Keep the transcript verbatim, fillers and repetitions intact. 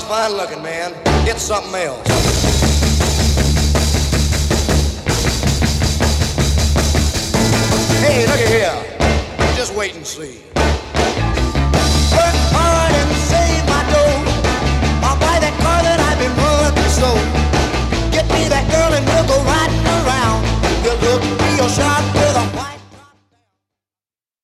fine looking, man. It's something else. Hey, look at here. Just wait and see. Work